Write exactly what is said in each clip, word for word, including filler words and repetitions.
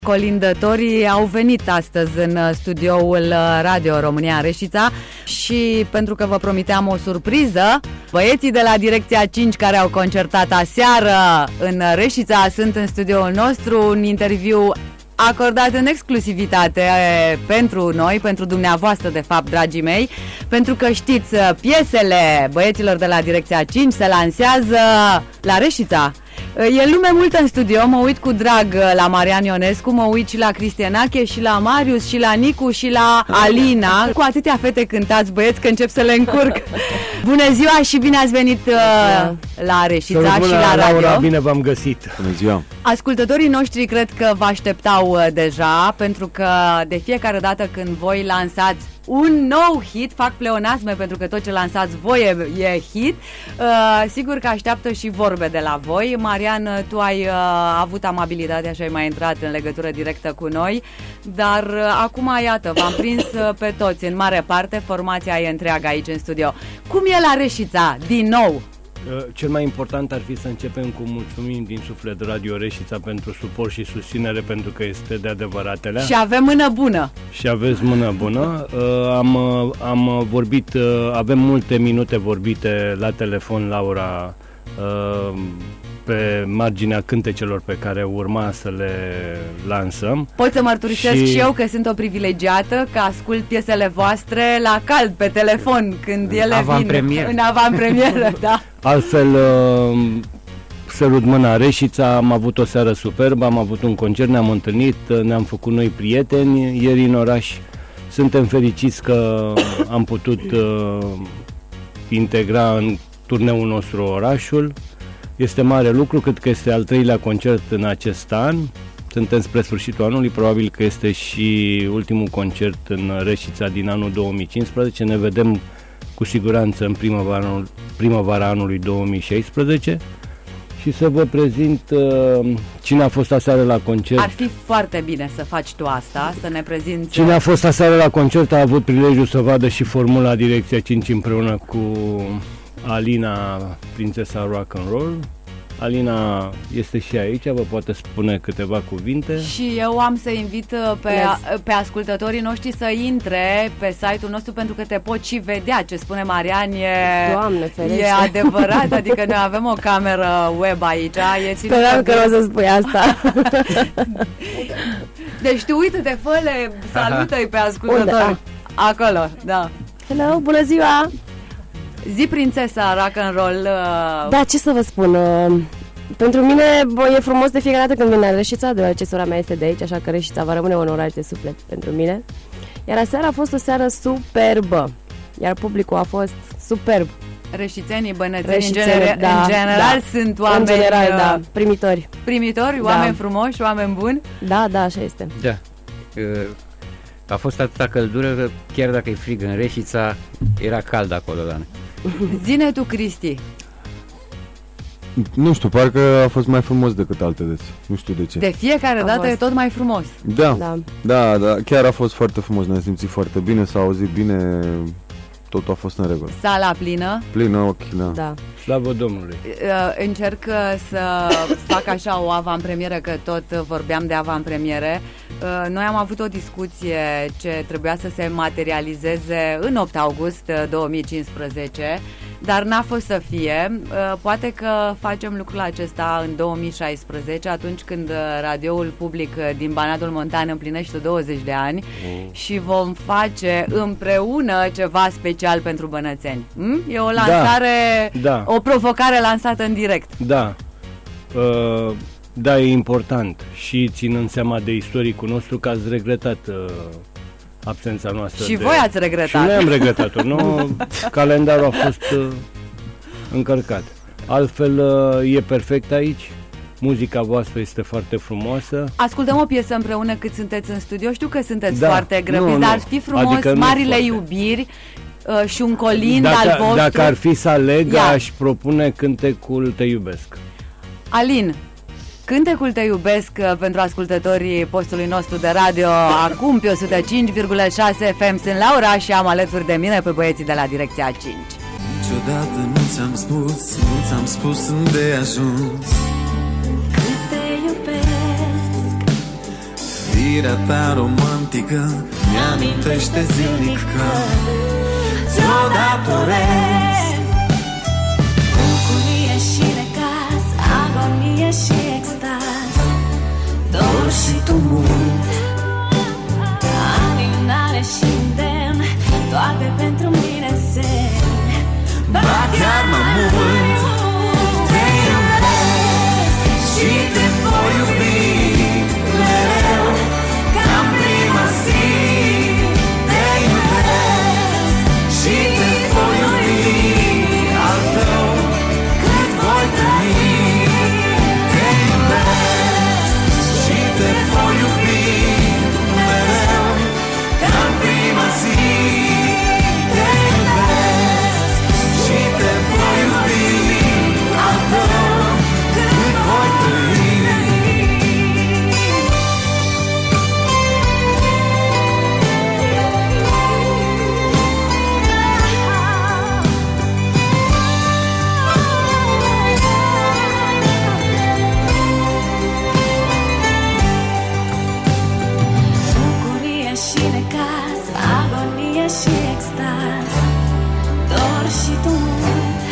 Colindătorii au venit astăzi în studioul Radio România Reșița și pentru că vă promiteam o surpriză, băieții de la Direcția cinci care au concertat aseară în Reșița sunt în studioul nostru, un interviu acordat în exclusivitate pentru noi, pentru dumneavoastră de fapt, dragii mei, pentru că știți, piesele băieților de la Direcția cinci se lansează la Reșița. E lume multă în studio, mă uit cu drag la Marian Ionescu, mă uit și la Cristianache și la Marius și la Nicu și la Alina. Cu atâtea fete cântați, băieți, că încep să le încurc. Bună ziua și bine ați venit uh, la Reșița și la radio. Laura, bine v-am găsit. Bună ziua. Ascultătorii noștri cred că vă așteptau uh, deja, pentru că de fiecare dată când voi lansați un nou hit, fac pleonasme pentru că tot ce lansați voi e, e hit, uh, sigur că așteaptă și vorbe de la voi. Marian, tu ai uh, avut amabilitatea și ai mai intrat în legătură directă cu noi, dar uh, acum, iată, v-am prins uh, pe toți, în mare parte, formația e întreagă aici în studio. Cum e la Reșița, din nou? Cel mai important ar fi să începem cu mulțumim din suflet Radio Reșița pentru suport și susținere, pentru că este de adevăratele. Și avem mână bună. Și aveți mână bună. Am, am vorbit, avem multe minute vorbite la telefon, Laura, pe marginea cântecelor pe care urma să le lansăm. Pot să mărturisesc și... și eu că sunt o privilegiată, că ascult piesele voastre la cald pe telefon când ele vin în avantpremieră, da. Altfel, sărut mâna Reșița, am avut o seară superbă, am avut un concert, ne-am întâlnit, ne-am făcut noi prieteni ieri în oraș. Suntem fericiți că am putut uh, integra în turneul nostru orașul. Este mare lucru, cred că este al treilea concert în acest an. Suntem spre sfârșitul anului, probabil că este și ultimul concert în Reșița din anul două mii cincisprezece. Ne vedem cu siguranță în primăvara, primăvara anului două mii șaisprezece. Și să vă prezint uh, cine a fost aseară la concert. Ar fi foarte bine să faci tu asta, să ne prezinți. Cine a fost aseară la concert a avut prilejul să vadă și formula Direcția cinci împreună cu Alina, prințesa rock and roll. Alina este și aici, vă poate spune câteva cuvinte. Și eu am să invit pe, pe ascultătorii noștri să intre pe site-ul nostru, pentru că te pot și vedea. Ce spune Marian e, Doamne, e adevărat, adică noi avem o cameră web aici. Speram că nu o să spui asta. Deci tu uite-te, fă-le, salută-i pe ascultători. Acolo, da. Hello, bună ziua! Zi, prințesa rock and roll. Uh... Da, ce să vă spun, uh, pentru mine bă, e frumos de fiecare dată când vine la Reșița, deoarece sora mea este de aici, așa că Reșița va rămâne un oraș de suflet pentru mine. Iar aseară a fost o seară superbă, iar publicul a fost superb. Reșițenii, bănățenii, în, gener- da, în general da. sunt oameni în general, uh, da, primitori. Primitori, da. Oameni frumoși, oameni buni. Da, da, așa este. Da. Uh, a fost atâta căldură că chiar dacă e frig în Reșița, era cald acolo la noi. Zine tu, Cristi. Nu știu, parcă a fost mai frumos decât alte dăți. Nu știu de ce. De fiecare a dată fost. e tot mai frumos. Da, da, da, da, chiar a fost foarte frumos. Ne-am simțit foarte bine, s-a auzit bine. Totul a fost în regulă. Sala plină. Plină ochi, da. Da. Slavă Domnului. Încerc să fac așa o avantpremieră, că tot vorbeam de avantpremiere. Noi am avut o discuție ce trebuia să se materializeze în opt august două mii cincisprezece, dar n-a fost să fie. Poate că facem lucrul acesta în două mii șaisprezece, atunci când radioul public din Banatul Montan împlinește douăzeci de ani oh. și vom face împreună ceva special pentru bănățeni. Hm? E o lansare, da, da. o provocare lansată în direct. Da. Uh, da, e important și ținând seama de istoricul nostru că ați regretat uh, absența noastră. Și de... voi ați regretat. Și noi am regretat-o. Nu, calendarul a fost uh, încărcat. Altfel uh, e perfect aici. Muzica voastră este foarte frumoasă. Ascultăm o piesă împreună cât sunteți în studio. Știu că sunteți da, foarte grăbiți, nu, dar nu. ar fi frumos, adică Marile foarte. Iubiri uh, și un colind dacă, al vostru. Dacă ar fi să aleg, Ia. aș propune cântecul Te iubesc. Alin, cântecul Te iubesc pentru ascultătorii postului nostru de radio acum pe o sută cinci virgulă șase F M. Sunt Laura și am alături de mine pe băieții de la Direcția cinci. Niciodată nu ți-am spus, nu ți-am spus îndeajuns cât te iubesc. Privirea ta romantică mi-amintește zilnic că ți-o datorez. Bucurie și necaz, agonie și extaz, dor și tumult, alinare și îndemn, toate pentru mine semn. Ba chiar mai mult, te iubesc și te voi iubi mereu, ca în prima zi. Te iubesc și te voi iubi al tău cât voi trăi. Te iubesc și te voi iubi mereu, ca în prima zi. Te iubesc și te voi iubi al tău cât voi trăi. Bucurie și necaz, agonie și extaz, dor și tumult,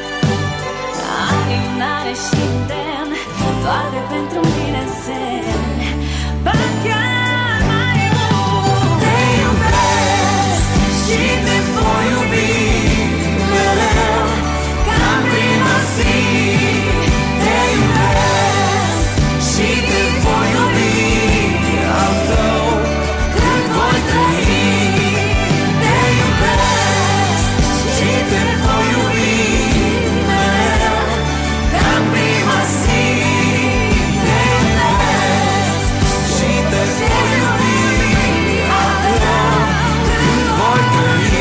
alinare și îndemn, toate pentru mine semn. Ba chiar mai mult, Te iubesc și te voi iubi mereu, ca în prima zi. Te iubesc și te voi iubi al tău cât voi trăi. Te iubesc și te voi iubi mereu, ca în prima zi. Te iubesc și te voi iubi al tău cât voi trăi.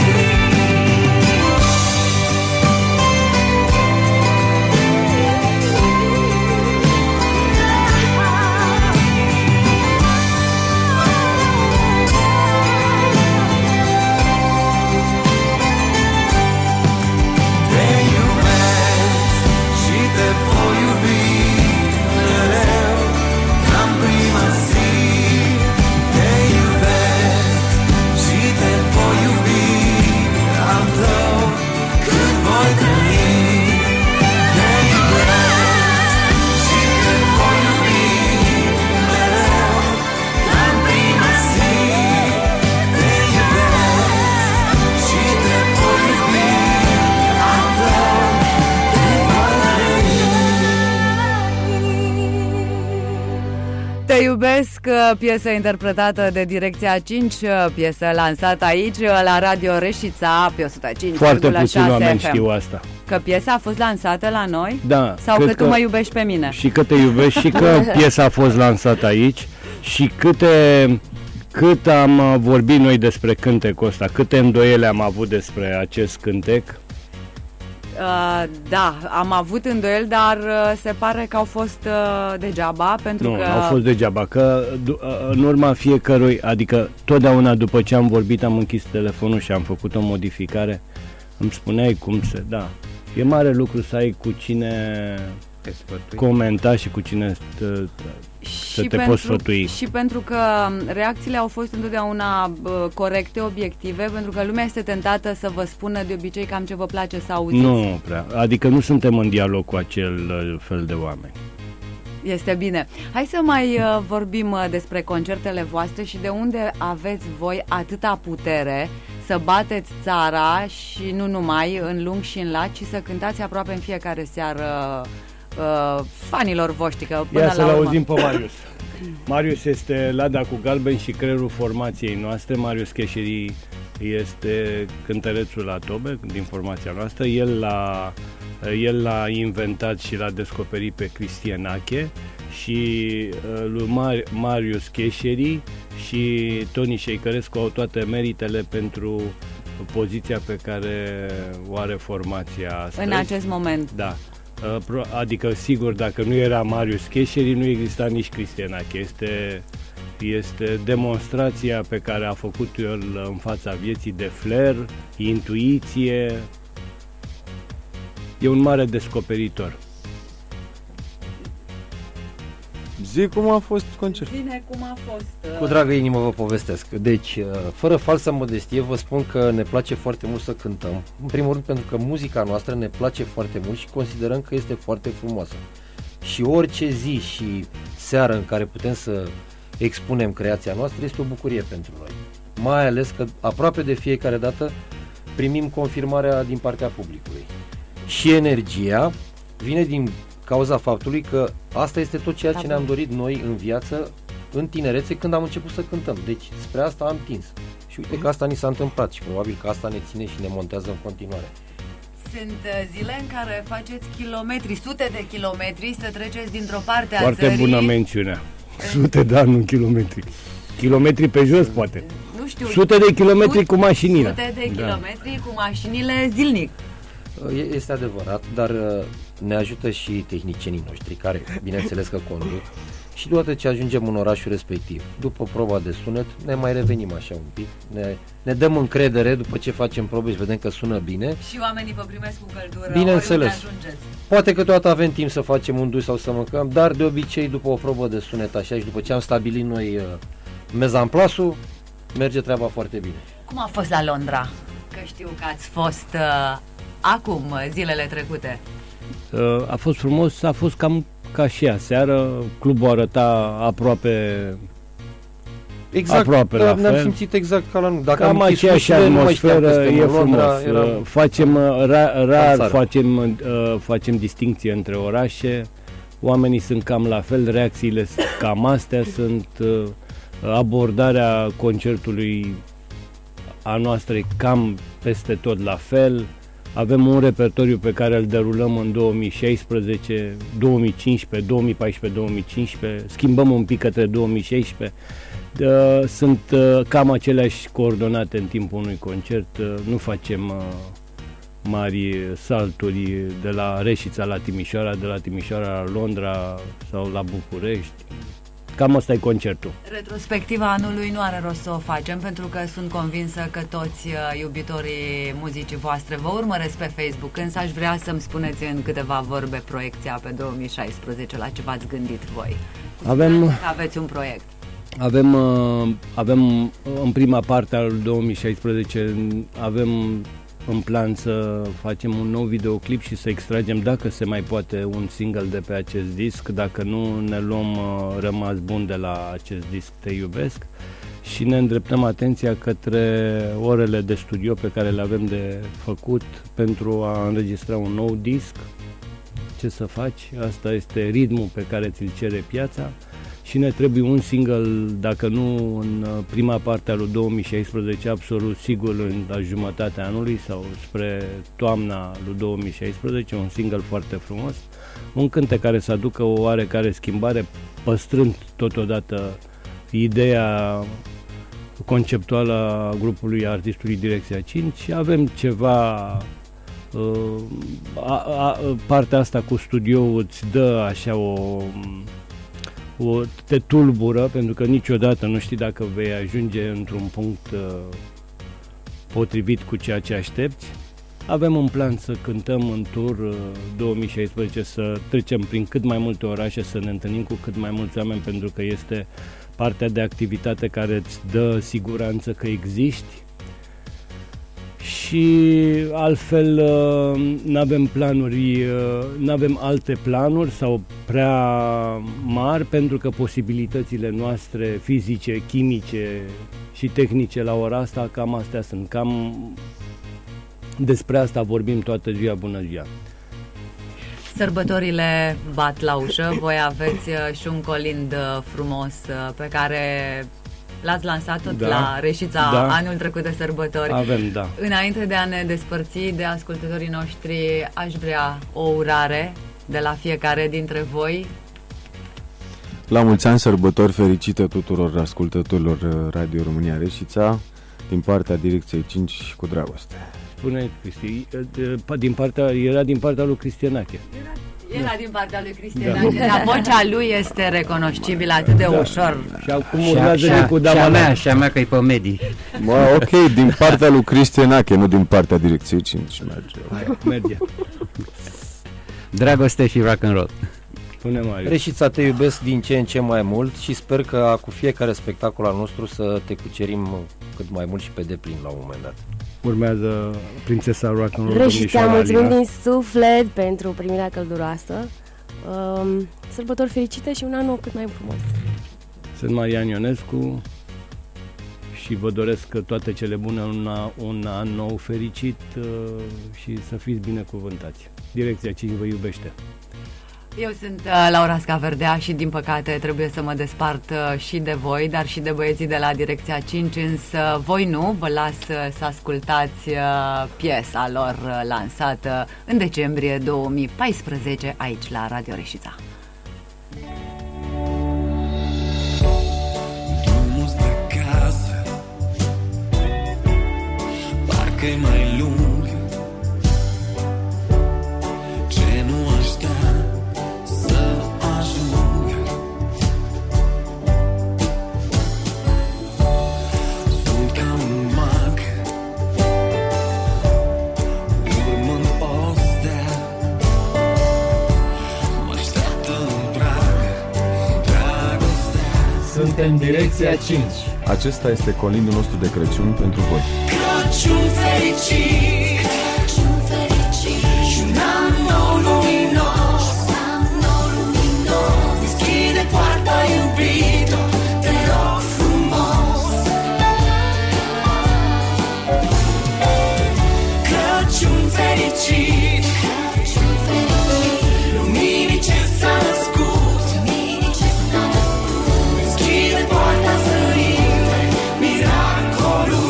Te iubesc și te voi iubi mereu, ca în prima zi. Te iubesc și te voi iubi al tău cât voi trăi. Te iubesc și te voi iubi mereu, ca în prima zi. Te iubesc și te voi iubi al tău cât voi trăi. Te iubesc, piesă interpretată de Direcția cinci, piesă lansată aici la Radio Reșița pe o sută cinci Foarte virgulă puțini șase oameni F M. știu asta. Că piesa a fost lansată la noi? Da, Sau cred că tu că- mă iubești pe mine? Și că te iubești și că piesa a fost lansată aici și câte, cât am uh, vorbit noi despre cântecul ăsta, câte îndoiele am avut despre acest cântec. Uh, da, am avut îndoieli, dar uh, se pare că au fost uh, degeaba, pentru Nu, că... au fost degeaba, că du- uh, în urma fiecărui, adică totdeauna după ce am vorbit am închis telefonul și am făcut o modificare, îmi spuneai cum se, da, e mare lucru să ai cu cine Te sfătui. comenta și cu cine te, să te poți sfătui. Și pentru că reacțiile au fost întotdeauna uh, corecte, obiective, pentru că lumea este tentată să vă spună de obicei cam ce vă place să auziți. Nu prea, adică nu suntem în dialog cu acel uh, fel de oameni. Este bine. Hai să mai uh, vorbim uh, despre concertele voastre și de unde aveți voi atâta putere să bateți țara și nu numai în lung și în lat, ci să cântați aproape în fiecare seară uh, fanilor voștri, că până Ia la să-l urmă... auzim pe Marius. Marius este lada cu galben și creierul formației noastre. Marius Cheșeri este cântărețul la tobe din formația noastră. El l-a, el l-a inventat și l-a descoperit pe Cristian Ache și uh, lui Mar- Marius Cheșeri și Toni Șeicărescu au toate meritele pentru poziția pe care o are formația astăzi. În acest moment. Da. Adică, sigur, dacă nu era Marius Cheșeri, nu exista nici Cristian Ache. Este, este demonstrația pe care a făcut-o el în fața vieții de flair, intuiție. E un mare descoperitor. Zi cum a fost concertul. Zine cum a fost. Cu dragă inimă vă povestesc. Deci, fără falsă modestie, vă spun că ne place foarte mult să cântăm. În primul rând pentru că muzica noastră ne place foarte mult și considerăm că este foarte frumoasă. Și orice zi și seară în care putem să expunem creația noastră este o bucurie pentru noi. Mai ales că aproape de fiecare dată primim confirmarea din partea publicului. Și energia vine din cauza faptului că asta este tot ceea ce ne-am dorit noi în viață, în tinerețe, când am început să cântăm. Deci spre asta am tins. Și uite că asta ni s-a întâmplat și probabil că asta ne ține și ne montează în continuare. Sunt zile în care faceți kilometri, sute de kilometri să treceți dintr-o parte a Foarte țării. bună mențiunea. Sute de ani, nu kilometri. Kilometri pe jos, poate. Nu știu. Sute de kilometri sute, cu mașinile. Sute de Da. kilometri cu mașinile zilnic. Este adevărat, dar ne ajută și tehnicienii noștri, care bineînțeles că conduc. Și deodată ce ajungem în orașul respectiv, după proba de sunet, ne mai revenim așa un pic, ne, ne dăm încredere după ce facem probe și vedem că sună bine. Și oamenii vă primesc cu căldură. Bineînțeles. oriunde ajungeți. Poate că toată avem timp să facem un duș sau să mâncăm, dar de obicei după o probă de sunet așa și după ce am stabilit noi uh, mezamplasul, merge treaba foarte bine. Cum a fost la Londra? Că știu că ați fost uh, acum, zilele trecute. Uh, A fost frumos, a fost cam ca și aseară. Clubul arăta aproape Exact, Aproape da, la ne-am fel. simțit exact ca la noi. Dacă Cam am închis aceeași ușile, nu mai știam că atmosferă, suntem e în Londra, frumos. eram- Facem, uh, ra, rar țară. facem, uh, facem distinție între orașe, oamenii sunt cam la fel, reacțiile sunt cam astea, sunt uh, abordarea concertului a noastră e cam peste tot la fel. Avem un repertoriu pe care îl derulăm în două mii șaisprezece, două mii cincisprezece, două mii paisprezece, două mii cincisprezece, schimbăm un pic către două mii șaisprezece. Uh, Sunt uh, cam aceleași coordonate în timpul unui concert, uh, nu facem uh, mari salturi de la Reșița la Timișoara, de la Timișoara la Londra sau la București. Cam asta e concertul. Retrospectiva anului nu are rost să o facem, pentru că sunt convinsă că toți uh, iubitorii muzicii voastre vă urmăresc pe Facebook, însă aș vrea să-mi spuneți în câteva vorbe proiecția pe două mii șaisprezece, la ce v-ați gândit voi. Cu Avem- siguranță că aveți un proiect. Avem, uh, avem uh, în prima parte al două mii șaisprezece avem în plan să facem un nou videoclip și să extragem, dacă se mai poate, un single de pe acest disc. Dacă nu, ne luăm uh, rămas bun de la acest disc Te iubesc și ne îndreptăm atenția către orele de studio pe care le avem de făcut pentru a înregistra un nou disc. Ce să faci? Asta este ritmul pe care ți-l cere piața. Și ne trebuie un single, dacă nu în prima parte a lui două mii șaisprezece, absolut sigur în la jumătatea anului sau spre toamna lui două mii șaisprezece, un single foarte frumos, un cântec care să aducă o oarecare schimbare, păstrând totodată ideea conceptuală a grupului artistului Direcția cinci. Avem ceva... Uh, a, a, partea asta cu studioul îți dă așa o... O, te tulbură, pentru că niciodată nu știi dacă vei ajunge într-un punct uh, potrivit cu ceea ce aștepți. Avem un plan să cântăm în tur uh, două mii șaisprezece, să trecem prin cât mai multe orașe, să ne întâlnim cu cât mai mulți oameni, pentru că este partea de activitate care îți dă siguranță că existi. Și altfel nu avem planuri, nu avem alte planuri sau prea mari, pentru că posibilitățile noastre fizice, chimice și tehnice la ora asta cam astea sunt. Cam despre asta vorbim toată ziua, bună ziua. Sărbătorile bat la ușă, voi aveți uh, și un colind uh, frumos uh, pe care l-ați lansat tot Da. la Reșița Da. anul trecut de sărbători. Avem, da. Înainte de a ne despărți de ascultătorii noștri, aș vrea o urare de la fiecare dintre voi. La mulți ani, sărbători fericite tuturor ascultătorilor Radio România Reșița, din partea Direcției cinci și cu dragoste. Spune, Cristi, din partea, era din partea lui Cristianache. Era din partea lui Cristian, da. Dar vocea lui este recunoscibilă atât de ușor. Și acum Și a, urmează și a, Nicu și a Damana. mea, și a mea că e pe medii. Mă, ok, din partea lui Cristianache, nu din partea Direcției cinci. Merge. Merge. Dragoste și rock and roll. Spune Marius. Reșița, te iubesc din ce în ce mai mult și sper că cu fiecare spectacol al nostru să te cucerim cât mai mult și pe deplin la un moment dat. Urmează Prințesa Rock'n'Roll. Reșița, mulțumim din suflet pentru primirea călduroasă. Um, sărbători fericite și un an nou cât mai frumos. Sunt Marian Ionescu și vă doresc toate cele bune, un, un an nou fericit uh, și să fiți binecuvântați. Direcția cinci vă iubește. Eu sunt uh, Laura Scaverdea și din păcate trebuie să mă despart uh, și de voi, dar și de băieții de la Direcția cinci, însă voi nu, vă las uh, să ascultați uh, piesa lor uh, lansată în decembrie două mii paisprezece aici la Radio Reșița. Drumul spre casă parcă-i mai lung. Ce nu aștept să ajung. Sunt ca un mag urmând o stea. Mă așteaptă în prag dragostea. Suntem Direcția cinci. Acesta este colindul nostru de Crăciun pentru voi. Crăciun fericit, Crăciun fericit și un an nou luminos, an nou luminos. Deschide poarta, iubito, te rog frumos. Crăciun fericit, Crăciun fericit, luminii ce s-a născut, luminii ce s-a născut. Deschide poarta să intre miracolul.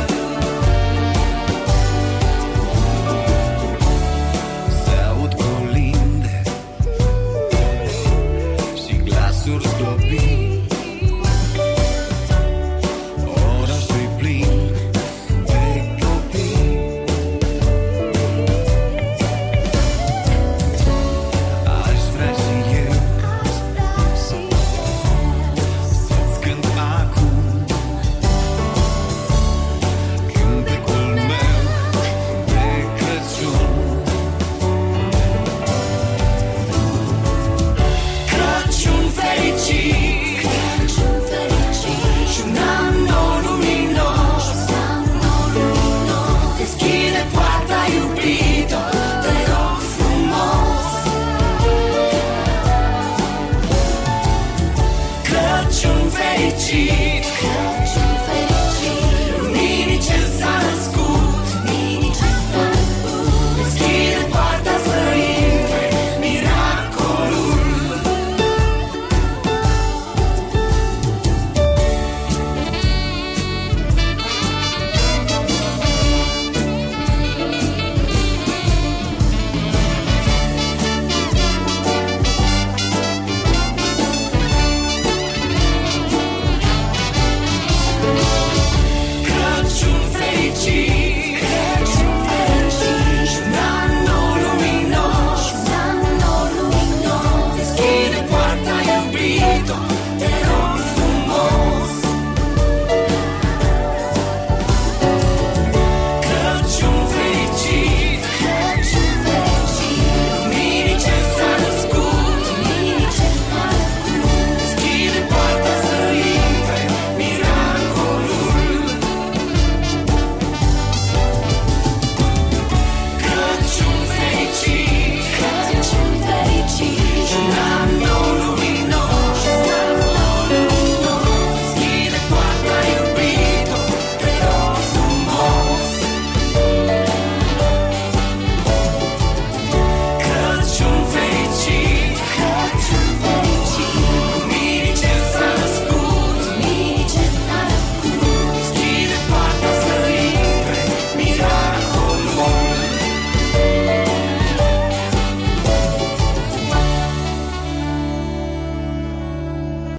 Se aud colinde și glasuri zdrobii. Orașul-i plin de copii. Aș vrea și eu să-ți cânt acum cântecul meu de Crăciun. Crăciun fericit, Crăciun fericit și un an nou luminos, an nou luminos. Deschide poarta, iubito, te rog frumos. Crăciun fericit,